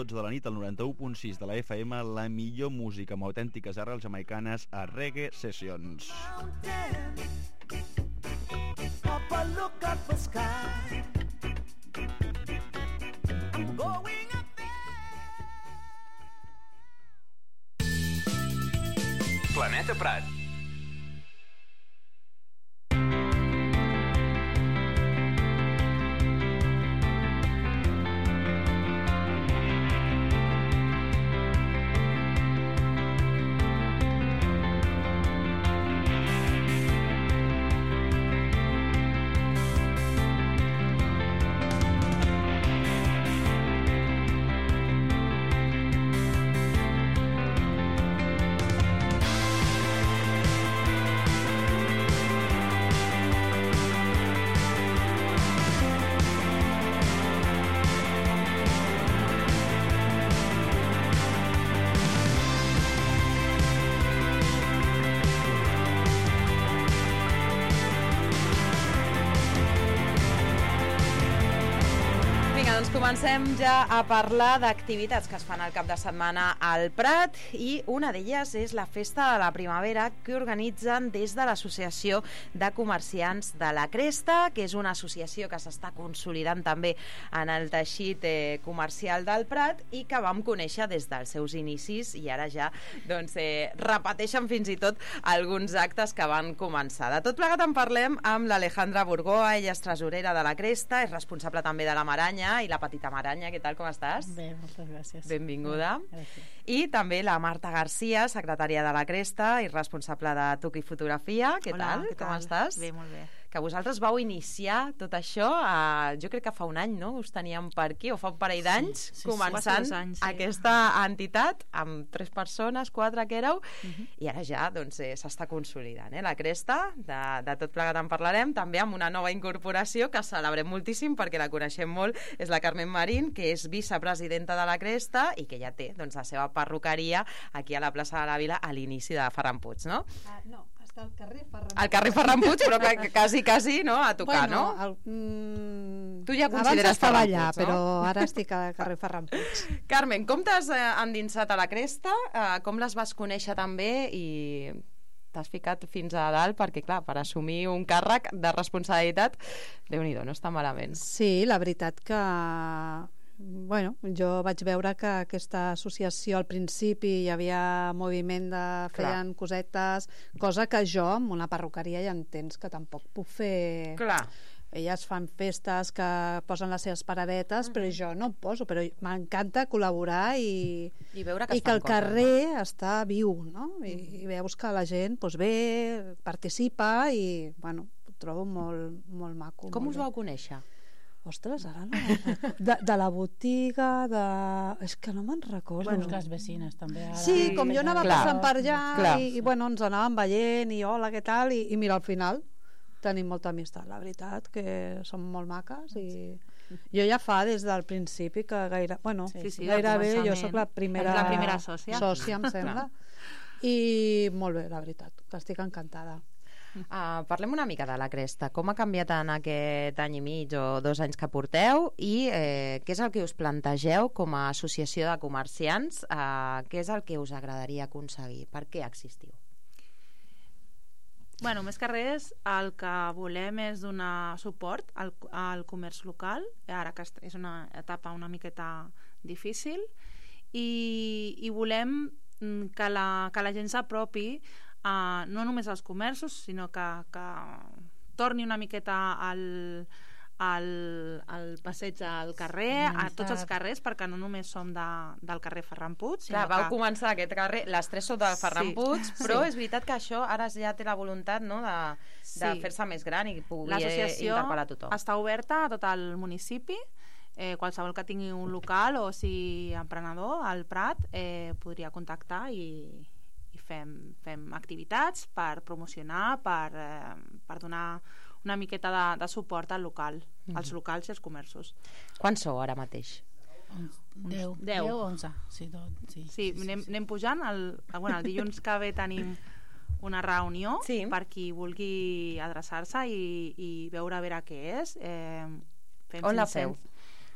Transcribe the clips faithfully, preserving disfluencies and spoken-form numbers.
dotze de la nit al noranta-u punt sis de la F M, la millor música amb autèntiques arrels jamaicanes a Reggae Sessions. Planeta Prat. Comencem ja a parlar d'activitats que es fan al cap de setmana al Prat i una d'elles és la Festa de la Primavera que organitzen des de l'Associació de Comerciants de la Cresta, que és una associació que s'està consolidant també en el teixit eh, comercial del Prat i que vam conèixer des dels seus inicis i ara ja doncs, eh, repeteixen fins i tot alguns actes que van començar. De tot plegat en parlem amb l'Alejandra Burgoa, ella és tresorera de la Cresta, és responsable també de la Maranya i la Petita Maranya. Què tal, com estàs? Bé, moltes gràcies. Benvinguda. Gràcies. I també la Marta Garcia, secretària de la Cresta i responsable de Tuc i Fotografia. Què Hola, tal? què Com tal? estàs? Bé, molt bé. Que vosaltres vau iniciar tot això, eh, jo crec que fa un any, no? Us teníem per aquí, o fa un parell d'anys, sí, sí, començant sí. anys, sí. aquesta entitat amb tres persones, quatre que éreu, Uh-huh. i ara ja doncs, eh, s'està consolidant, eh? La Cresta, de, de tot plegat en parlarem, també amb una nova incorporació que celebrem moltíssim perquè la coneixem molt, és la Carmen Marín, que és vicepresidenta de la Cresta i que ja té doncs, la seva perruqueria aquí a la plaça de la Vila a l'inici de Ferran Puig, no? Ah, no, està al carrer Ferran. Al carrer Ferran Puig, però que, que quasi, quasi, no? A tocar, bueno, no? El, mm, Tu ja abans consideres estava Ferran allà, Puig, no? però ara estic al carrer Ferran Puig. Carmen, com t'has eh, endinsat a la Cresta? Eh, com les vas conèixer també i t'has ficat fins a dalt perquè, clar, per assumir un càrrec de responsabilitat, Déu-n'hi-do, no està malament. Sí, la veritat que bueno, jo vaig veure que aquesta associació al principi hi havia moviment de feien cosetes, cosa que jo amb una perruqueria ja entens que tampoc puc fer. Clar. Elles fan festes que posen les seves paradetes, uh-huh. però jo no poso, però m'encanta col·laborar i, I veure que, i que el coses, carrer no? està viu, no? I, i veus que la gent doncs, ve, participa i, bueno, ho trobo molt, molt maco. Com molt us bé. vau conèixer? Ostres, ara no. De, de la botiga, de... És que no me'n recordo. Bueno, les vecines també. Ara. Sí, com jo anava Clar. passant per allà Clar. i, i bueno, ens anàvem veient i hola, què tal, i, i mira, al final tenim molta amistat, la veritat, que són molt maques i jo ja fa des del principi que gaire, bueno, Sí, sí, gairebé del jo sóc la primera, la primera sòcia. sòcia em sembla, i molt bé, la veritat, que estic encantada. Uh, parlem una mica de la Cresta. Com ha canviat en aquest any i mig o dos anys que porteu i eh, què és el que us plantegeu com a associació de comerciants? Uh, què és el que us agradaria aconseguir? Per què existiu? Bueno, més que res, el que volem és donar suport al, al comerç local, ara que és una etapa una miqueta difícil, i, i volem que la, que la gent s'apropi uh, no només als comerços, sinó que, que torni una miqueta al, al, al passeig al carrer, a tots els carrers, perquè no només som de, del carrer Ferran Puig, sinó Clar, vau que... començar aquest carrer, les tres sou del Ferran Sí. Puig, però Sí. és veritat que això ara ja té la voluntat, no?, de, de Sí. fer-se més gran i pugui L'associació interpel·lar tothom. està oberta a tot el municipi, eh, qualsevol que tingui un local o sigui emprenedor al Prat eh, podria contactar i, i fem, fem activitats per promocionar, per, eh, per donar una miqueta de, de suport al local, mm-hmm. als locals i als comerços. Quants sou ara mateix? Deu. Deu. Deu, onze. Sí, tot, sí, Sí, sí, anem, sí. anem pujant. El, bueno, el dilluns que ve tenim una reunió Sí. per qui vulgui adreçar-se i, i veure a veure què és. Eh, fem On la cinc-cents feu?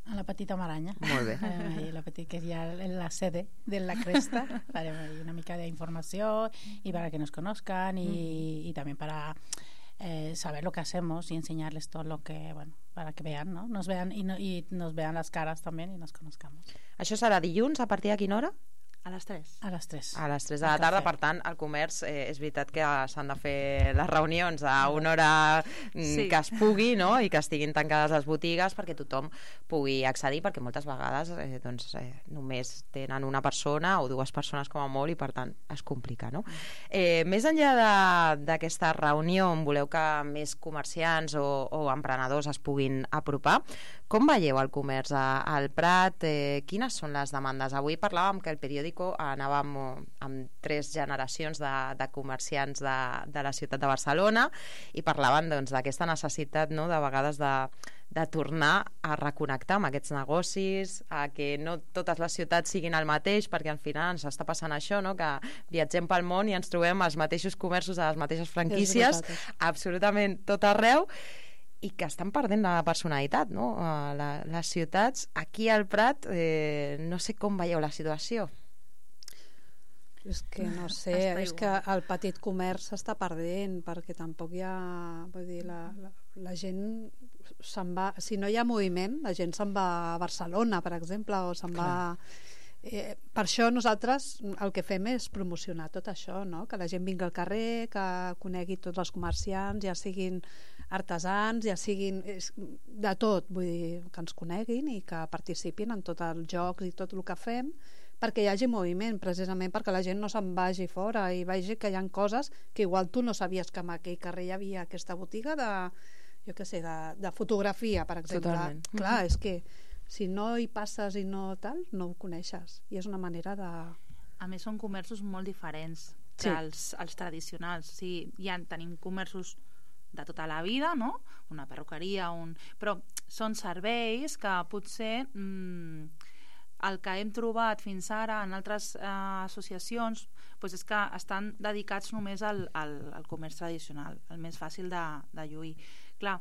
A la Petita Maranya. Molt bé. Farem ahí la petita, que es ya la sede de la Cresta. Farem ahí una mica de información y para que nos conozcan y, mm. y también para eh, saber lo que hacemos y enseñarles todo lo que, bueno, para que vean, ¿no? Nos vean y, no, y nos vean las caras también y nos conozcamos. Això serà dilluns, a partir de quina hora? A les tres. A les tres. A les tres de la tarda, per tant, al comerç eh, és veritat que s'han de fer les reunions a una hora sí. que es pugui, no?, i que estiguin tancades les botigues perquè tothom pugui accedir, perquè moltes vegades eh, doncs, eh, només tenen una persona o dues persones com a molt i per tant es complica, no? Eh, més enllà d'aquesta reunió on voleu que més comerciants o, o emprenedors es puguin apropar, com veieu el comerç al Prat? Eh, quines són les demandes? Avui parlàvem que el periòdico anàvem amb tres generacions de, de comerciants de, de la ciutat de Barcelona i parlaven doncs, d'aquesta necessitat, no?, de vegades de, de tornar a reconnectar amb aquests negocis, a que no totes les ciutats siguin el mateix, perquè al final ens està passant això, no?, que viatgem pel món i ens trobem els mateixos comerços a les mateixes franquícies, absolutament tot arreu, i que estan perdent la personalitat, no?, la, les ciutats. Aquí al Prat eh, no sé com veieu la situació. És que no sé, és que el petit comerç s'està perdent perquè tampoc hi ha, vull dir, la, la, la gent se'n va, si no hi ha moviment, la gent se'n va a Barcelona, per exemple, o se'n va... Eh, per això nosaltres el que fem és promocionar tot això, no?, que la gent vingui al carrer, que conegui tots els comerciants, ja siguin artesans, ja siguin és, de tot, vull dir, que ens coneguin i que participin en tots els jocs i tot el que fem, perquè hi hagi moviment, precisament perquè la gent no se'n vagi fora i vegi que hi ha coses que igual tu no sabies que en aquell carrer hi havia aquesta botiga de, jo què sé, de, de fotografia, per exemple. Totalment. Clar, és que si no hi passes i no tal, no ho coneixes. I és una manera de... A més, són comerços molt diferents que Sí. els, els tradicionals. O sigui, ja tenim comerços de tota la vida, no?, una perruqueria, un... però són serveis que potser... Mmm, el que hem trobat fins ara en altres eh, associacions doncs és que estan dedicats només al, al, al comerç tradicional, el més fàcil de, de lluir. Clar,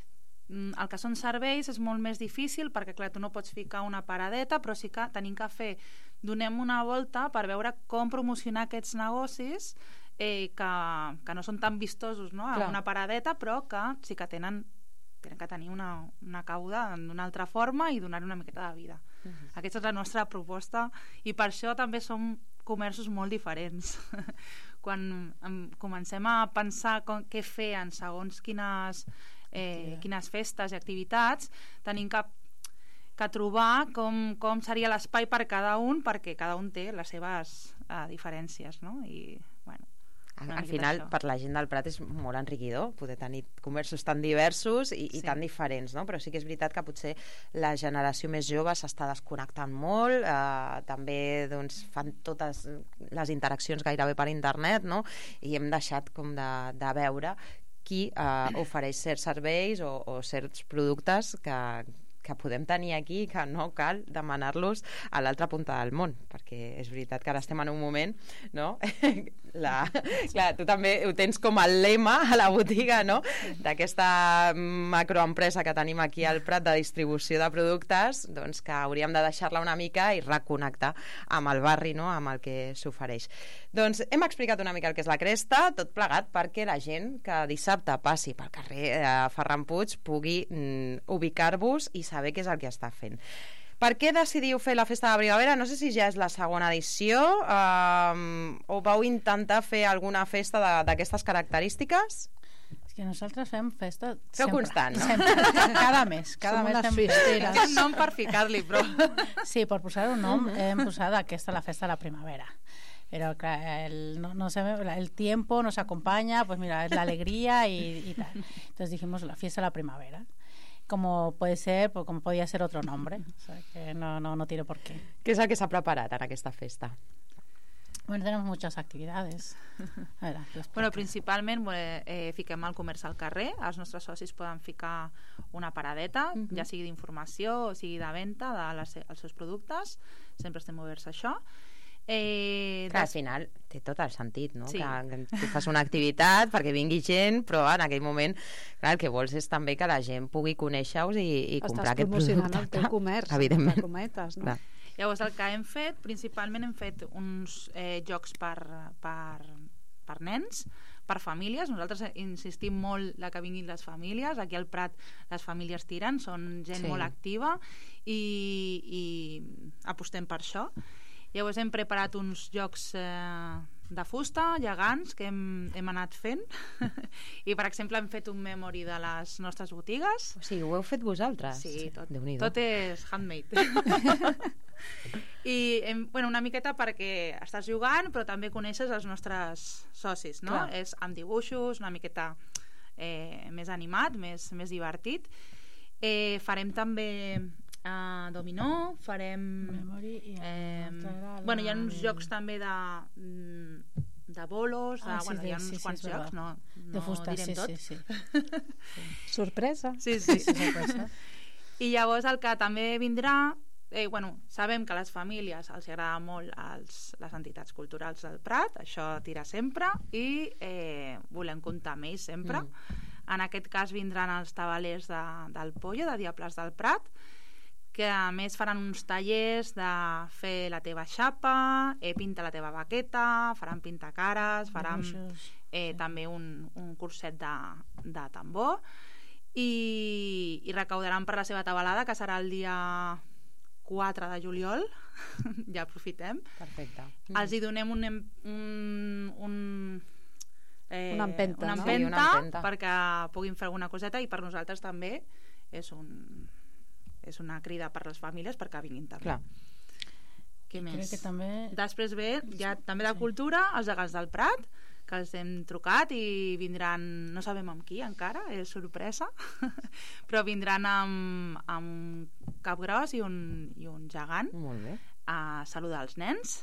el que són serveis és molt més difícil perquè clar, tu no pots ficar una paradeta, però sí que tenim que fer, donem una volta per veure com promocionar aquests negocis eh, que, que no són tan vistosos, no?, amb una paradeta, però que sí que tenen, tenen que tenir una, una cauda d'una altra forma i donar una miqueta de vida. Uh-huh. Aquesta és la nostra proposta i per això també som comerços molt diferents. Quan um, comencem a pensar com, què fer en segons quines, eh, quines festes i activitats, tenim que, que trobar com, com seria l'espai per cada un, perquè cada un té les seves uh, diferències, no? I, bueno, al final, per la gent del Prat és molt enriquidor poder tenir comerços tan diversos i, sí. i tan diferents, no? Però sí que és veritat que potser la generació més jove s'està desconnectant molt, eh, també doncs, fan totes les interaccions gairebé per internet, no? I hem deixat com de, de veure qui eh, ofereix certs serveis o, o certs productes que, que podem tenir aquí, que no cal demanar-los a l'altra punta del món, perquè és veritat que ara estem en un moment, no? La, clar, tu també ho tens com el lema a la botiga, no?, d'aquesta macroempresa que tenim aquí al Prat de distribució de productes, doncs que hauríem de deixar-la una mica i reconnectar amb el barri, no?, amb el que s'ofereix. Doncs hem explicat una mica el que és la Cresta, tot plegat perquè la gent que dissabte passi pel carrer eh, Ferran Puig pugui mm, ubicar-vos i saber què és el que està fent. Per què decidiu fer la festa de primavera? No sé si ja és la segona edició eh, o vau intentar fer alguna festa d'aquestes característiques? És que nosaltres fem festa Feu sempre. constant, no? Sempre. Cada mes. Cada Som mes unes fem festeres. un nom per ficar-li, però... Sí, per posar un nom hem posat aquesta la festa de la primavera. Pero claro, el, no, no sé, el tiempo nos acompaña, pues mira, es la alegría y, y tal. Entonces dijimos la fiesta de la primavera. Como puede ser, pues como podía ser otro nombre. O sea, que no, no, no tiene por qué. Què és el que s'ha preparat en aquesta festa? Bueno, tenemos muchas actividades. A ver, bueno, principalment eh, fiquem el comerç al carrer. Els nostres socis poden ficar una paradeta, uh-huh. ja sigui d'informació o sigui de venda dels de seus productes. Sempre estem oberts a això. Eh, Clar, al des... final té tot el sentit, no? Sí. Que, que tu fas una activitat perquè vingui gent, però en aquell moment, clar, el que vols és també que la gent pugui conèixer-us i, i comprar Estàs aquest promocionant producte. el teu comerç, Evidentment. entre cometes, no? Clar. Llavors, el que hem fet, principalment hem fet uns eh, jocs per, per, per nens, per famílies. Nosaltres insistim molt de que vinguin les famílies. Aquí al Prat les famílies tiren, són gent Sí. molt activa i, i apostem per això. Llavors hem preparat uns jocs eh, de fusta, gegants, que hem, hem anat fent. I, per exemple, hem fet un memory de les nostres botigues. O sigui, ho heu fet vosaltres? Sí, tot, Déu-n'hi-do. tot és handmade. I hem, bueno, una miqueta perquè estàs jugant, però també coneixes els nostres socis, no? Clar. És amb dibuixos, una miqueta eh, més animat, més, més divertit. Eh, farem també uh, dominó, farem... Memory i Eh, l'altre era la bueno, hi ha uns de- jocs també de, mm, de bolos, de, Ah, sí, bueno, hi ha sí, uns sí, quants és jocs, verdad. no, no de fusta, direm sí, tot. sí, sí. Sorpresa. Sí, sí. Sí, sorpresa. I llavors el que també vindrà, eh, bueno, sabem que a les famílies els agrada molt els, les entitats culturals del Prat, això tira sempre, i eh, volem comptar amb ells sempre. Mm. En aquest cas vindran els tabalers de, del Pollo, de Diables del Prat, que a més faran uns tallers de fer la teva xapa, eh, pinta la teva baqueta, faran pintacares, faran Dibuixos, eh, sí. també un, un curset de, de tambor, i, i recaudaran per la seva tabalada, que serà el dia quatre de juliol. Ja aprofitem. Perfecte. Els hi donem un, em- un, un eh, Una empenta, una no? empenta, Sí, una empenta. perquè puguin fer alguna coseta, i per nosaltres també és un és una crida per les famílies perquè vinguin també. Clar. Què Crec més? que també... Després ve ja també de Sí. cultura, els gegants del Prat, que els hem trucat i vindran, no sabem amb qui encara, és sorpresa, però vindran amb, amb un capgros i un, i un gegant Molt bé. a saludar els nens.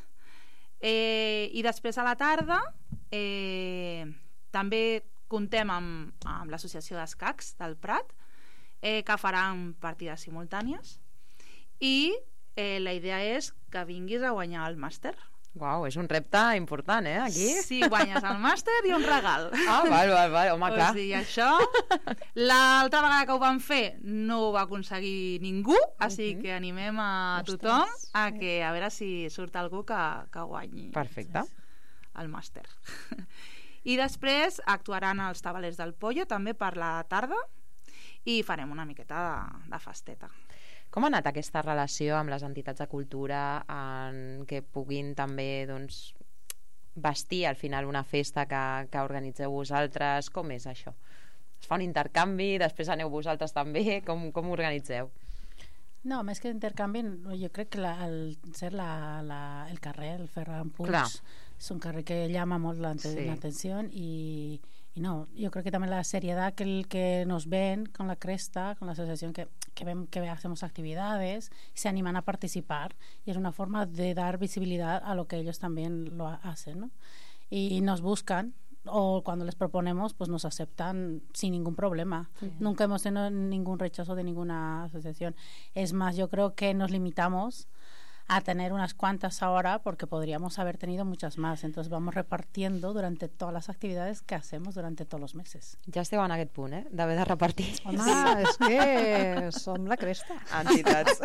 Eh, I després a la tarda eh, també contem amb, amb l'associació d'escacs del Prat, eh, que faran partides simultànies, i eh, la idea és que vinguis a guanyar el màster. Uau, és un repte important, eh, aquí? Sí, guanyes el màster i un regal. Ah, val, val, val, home, clar. O sigui, això, l'altra vegada que ho vam fer no ho va aconseguir ningú, així que animem a tothom a que a veure si surt algú que, que guanyi Perfecte. el màster. I després actuaran els tabalers del Pollo també per la tarda i farem una miqueta de, de festeta. Com ha anat aquesta relació amb les entitats de cultura en què puguin també doncs, vestir al final una festa que, que organitzeu vosaltres? Com és això? Es fa un intercanvi, després aneu vosaltres també? Com, com ho organitzeu? No, més que intercanvi, no, jo crec que la, el, ser la, la, el carrer, el Ferran Puig, Clar. és un carrer que llama molt l'atenció Sí. y, y no, yo creo que también la seriedad que, el, que nos ven con la Cresta, con la asociación que, que ven que hacemos actividades, se animan a participar y es una forma de dar visibilidad a lo que ellos también lo hacen, ¿no? Y, y nos buscan, o cuando les proponemos pues nos aceptan sin ningún problema. Sí. Nunca hemos tenido ningún rechazo de ninguna asociación. Es más, yo creo que nos limitamos a tener unas cuantas ahora porque podríamos haber tenido muchas más. Entonces vamos repartiendo durante todas las actividades que hacemos durante todos los meses. Ja esteu en aquest punt, eh? D'haver de repartir. Home, és que som la Cresta. Entitats.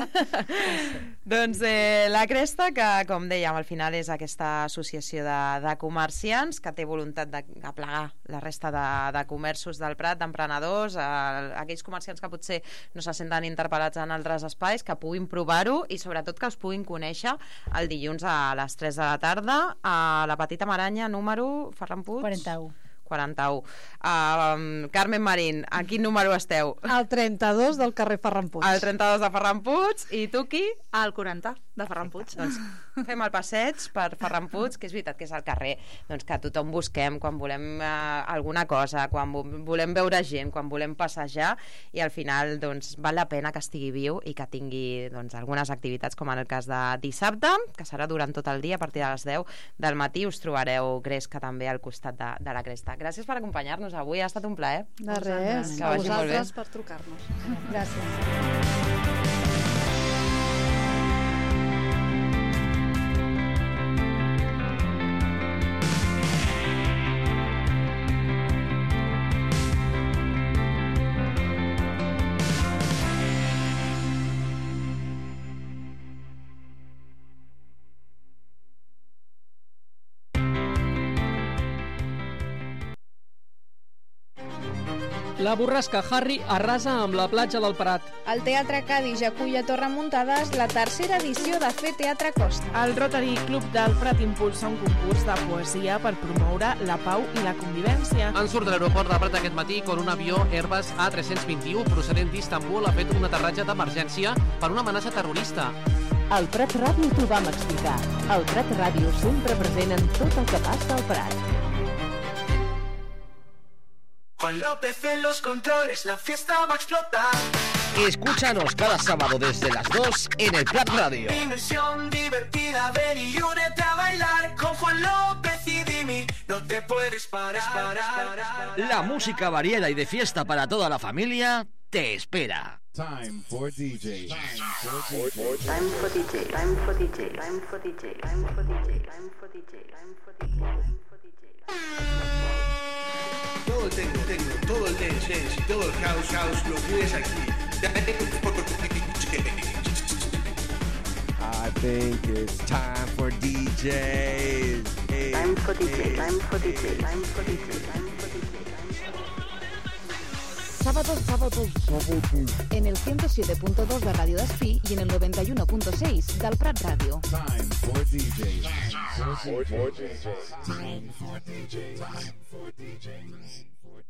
Doncs eh, la Cresta, que com dèiem, al final és aquesta associació de, de comerciants que té voluntat de aplegar la resta de, de comerços del Prat, d'emprenedors, eh, aquells comerciants que potser no se senten interpel·lats en altres espais, que puguin provar-ho i sobretot que els puguin conèixer el dilluns a les tres de la tarda a la Petita Maranya, número Ferran Puig? quaranta-u. quaranta-u. Uh, Carmen Marín, a quin número esteu? El trenta-dos del carrer Ferran Puig. El trenta-dos de Ferran Puig. I tu qui? Al quaranta de Ferran Puig. Doncs fem el passeig per Ferran Puig, que és veritat que és al carrer, doncs que tothom busquem quan volem eh, alguna cosa, quan volem veure gent, quan volem passejar, i al final doncs val la pena que estigui viu i que tingui doncs algunes activitats, com en el cas de dissabte, que serà durant tot el dia a partir de les deu del matí. Us trobareu Gresca també al costat de, de la Cresta. Gràcies per acompanyar-nos avui, ha estat un plaer. De res, Que a vagi molt bé. vosaltres per trucar-nos. Gràcies. La borrasca Harry arrasa amb la platja del Prat. El Teatre Cadis acull a Torremuntades la tercera edició de Fer Teatre Costa. El Rotary Club del Prat impulsa un concurs de poesia per promoure la pau i la convivència. En surt de l'aeroport del Prat aquest matí quan un avió Airbus A tres cents vint i u procedent d'Istanbul ha fet un aterratge d'emergència per una amenaça terrorista. Al Prat Ràdio t'ho vam explicar. Al Prat Ràdio sempre present en tot el que passa al Prat. Juan López en los controles, la fiesta va a explotar. Escúchanos cada sábado desde las dos en el Prat Radio. Dimensión divertida, ven y únete a bailar con Juan López y Dimi. No te puedes parar, parar, parar. La música variada y de fiesta para toda la familia te espera. Time for D J. Time for D J. Time for D J. Time for D J. Time for D J. Time for D J. Time for D J. Time for D J. Time for D J. Todo el techno, techno, todo el dance, dance y todo el house, house lo tienes aquí. I think it's time for D Js. Time for D J. Time for D J. Time for D J. Time for D J. Sábados, sábados, sábados. En el ciento siete punto dos de Radio Despí y en el noventa y uno punto seis del Prat Radio. Time for D Js. Time for D Js. Time for D Js. Time for D Js.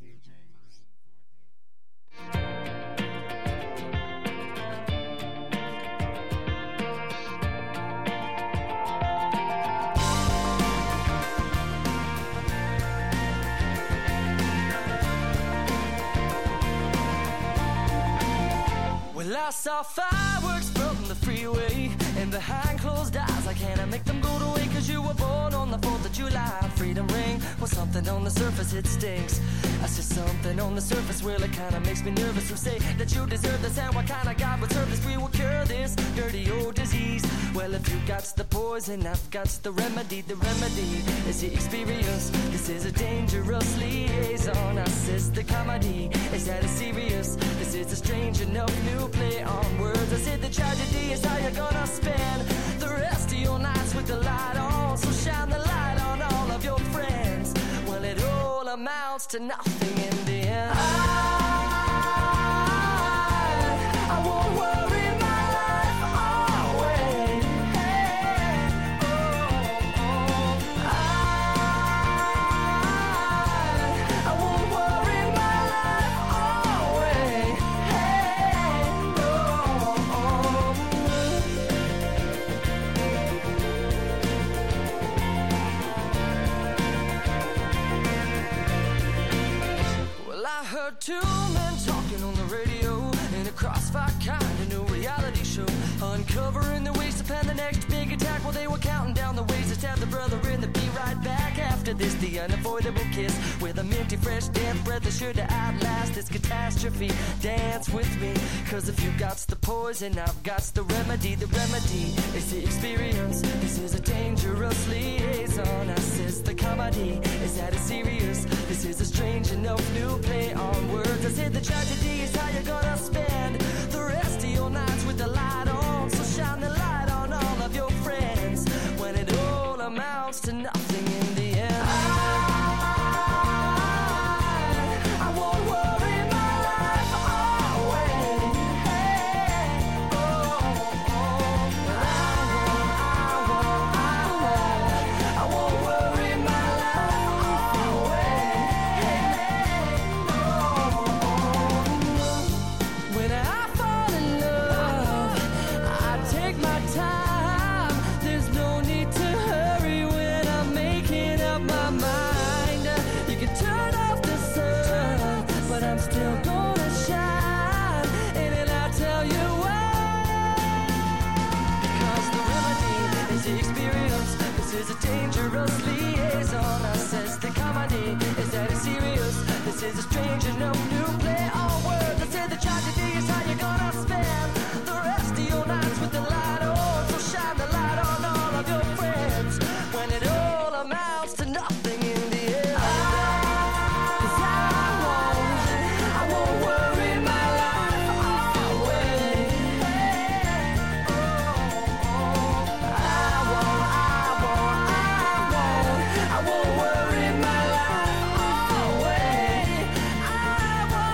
Well, I saw fireworks from the freeway, and behind closed eyes I can't make them go away. Cause you were born on the fourth of July. Freedom ring, well, something on the surface, it stinks. I see something on the surface, well, it kinda makes me nervous. Who say that you deserve this, and what kind of God would serve this? We will cure this dirty old disease. Well, if you got the poison, I've got the remedy. The remedy is the experience. This is a dangerous liaison. I says the comedy, is that it's serious? This is a strange enough new play on words. I said the tragedy is how you're gonna spend the rest of your nights with the light on. So shine the light on all of your friends. Well, it all amounts to nothing in the end. I, I won't worry my life away. Hey, oh, oh. I, I won't worry my life away. Hey, oh, oh. Well, I heard two men talking on the radio in a crossfire kind of new reality show, uncovering the ways to plan the next big attack. Well, they were counting down the ways to stab the brother in the be right back after this. The unavoidable kiss with a minty fresh death breath is sure to outlast this catastrophe. Dance with me, cause if you got the poison, I've got the remedy. The remedy is the experience. This is a dangerous liaison. I says the comedy, is that it's serious? This is a strange enough new play on words. I said the tragedy is how you're gonna spend the rest of your nights with the light on. So shine the light on all of your friends when it all amounts to nothing in the end. I, I won't worry my life away. Hey, oh, oh. I won't, I won't, I won't, I won't worry my life away. Hey, oh, oh. When I fall in love, I take my time. There's no need to hurry when I'm making up my mind. You can turn off the sun, but I'm still gonna shine. And then I'll tell you why. Because the remedy is the experience. This is a dangerous liaison. I says the comedy is that it's serious. This is a strange enough new play on words. I said the tragedy is how you're gonna spend the rest of your nights with the light on. So shine the light on all of your friends when it all amounts to nothing in the end. Cause I won't, I won't worry my life away. Hey, oh, oh. I won't, I won't, I won't, I won't worry my life away. I won't,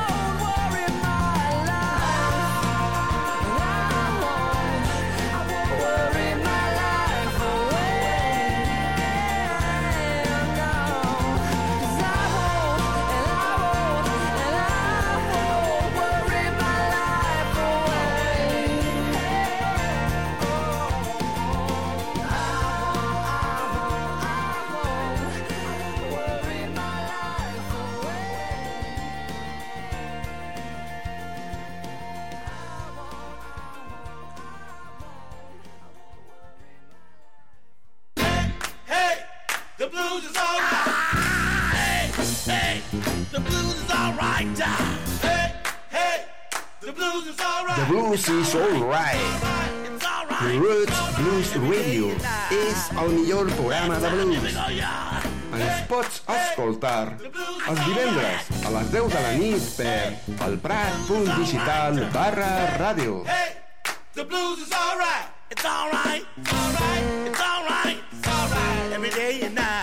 blues is alright. Hey, hey, the blues is alright. Hey, hey, the blues is alright. The blues is alright. Roots Blues Radio és el millor programa de blues. Ens pots escoltar els divendres a les deu de la nit per elprat.digital barra ràdio. Hey, the blues is alright. It's alright. It's alright. It's alright. It's alright. Every day and night.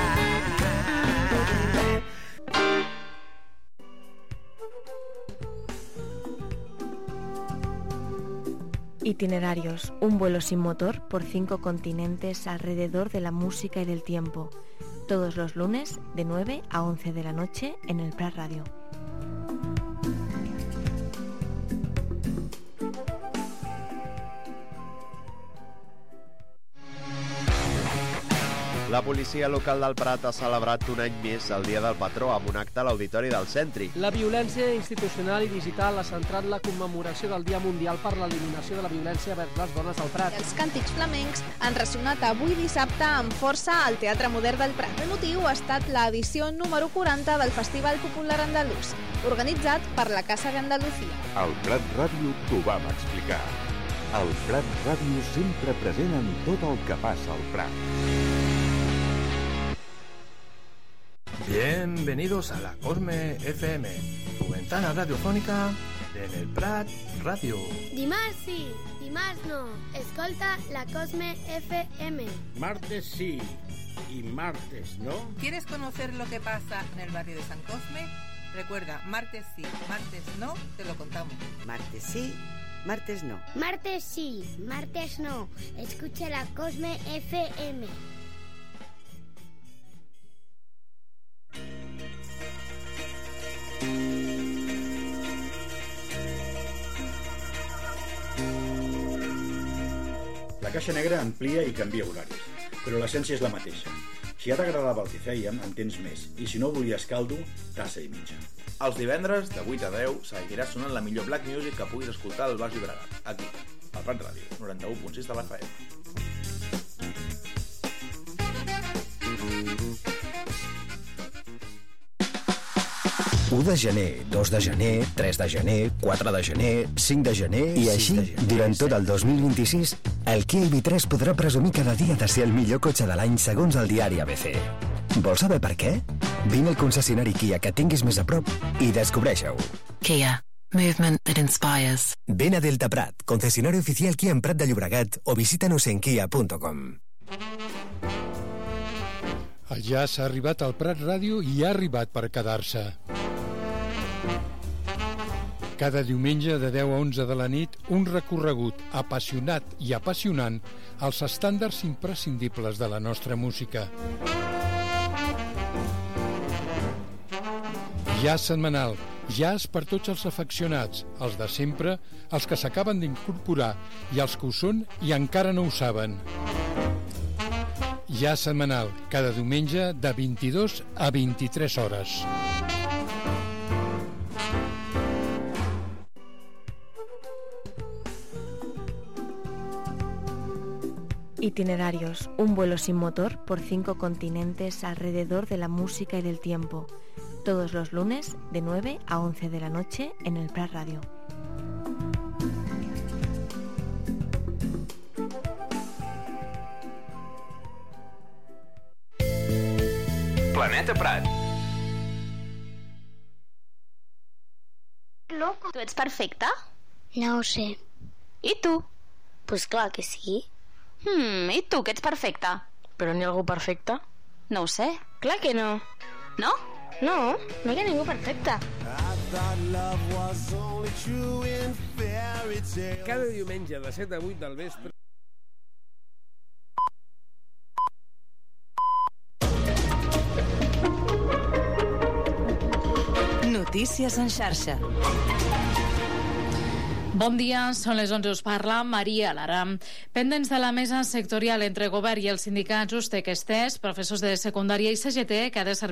Itinerarios, un vuelo sin motor por cinco continentes alrededor de la música y del tiempo. Todos los lunes de nueve a once de la noche en el Prat Radio. La policia local del Prat ha celebrat un any més el Dia del Patró amb un acte a l'Auditori del Centri. La violència institucional i digital ha centrat la commemoració del Dia Mundial per l'eliminació de la violència vers les dones al Prat. Els càntics flamencs han ressonat avui dissabte amb força al Teatre Modern del Prat. El motiu ha estat l'edició número quaranta del Festival Popular Andalús, organitzat per la Casa de Andalucía. Al Prat Ràdio t'ho vam explicar. El Prat Ràdio sempre present en tot el que passa al Prat. Bienvenidos a la Cosme F M, tu ventana radiofónica en el Prat Radio. Dimarts sí, dimarts no. Escolta la Cosme F M. Martes sí y martes no. ¿Quieres conocer lo que pasa en el barrio de San Cosme? Recuerda, martes sí, martes no, te lo contamos. Martes sí, martes no. Martes sí, martes no. Escucha la Cosme F M. La Caixa Negra amplia i canvia horaris, però l'essència és la mateixa. Si ja t'agradava el que fèiem, en tens més, i si no volies caldo, tassa i mitja. Els divendres, de vuit a deu, seguirà sonant la millor black music que puguis escoltar al Baix Llobregat, aquí, al Prat Ràdio, noranta-u punt sis de l'F M. u de gener, dos de gener, tres de gener, quatre de gener, cinc de gener... I així, gener, durant tot el dos mil vint-i-sis, el Kia i V tres podrà presumir cada dia de ser el millor cotxe de l'any segons el diari A B C. Vols saber per què? Vine al concessionari Kia que tinguis més a prop i descobreix-ho. Kia. Movement that inspires. Ven a Delta Prat, concesionario oficial Kia en Prat de Llobregat o visítanos en kia punto com. El jazz ha arribat al Prat Ràdio i ha arribat per quedar-se. Cada diumenge de deu a onze de la nit, un recorregut apassionat i apassionant als estàndards imprescindibles de la nostra música. Jazz setmanal, jazz per tots els afeccionats, els de sempre, els que s'acaben d'incorporar i els que ho són i encara no ho saben. Jazz setmanal, cada diumenge de vint-i-dos a vint-i-tres hores. Itinerarios, un vuelo sin motor por cinco continentes alrededor de la música y del tiempo. Todos los lunes de nueve a once de la noche en el Prat Radio. Planeta Prat. Loco. Tu ets perfecta? No ho sé. I tu? Pues clar que sí. Hmm, i tu, que ets perfecta? Però n'hi ha algú perfecte? No ho sé. Clar que no. No? No, no hi ha ningú perfecte. Cada diumenge de set a vuit del vespre. Notícies en xarxa. Bon dia, són les onze, us parla Maria Lara. Pendents de la mesa sectorial entre govern i els sindicats Ustec Estès, professors de secundària i C G T, que ha de servir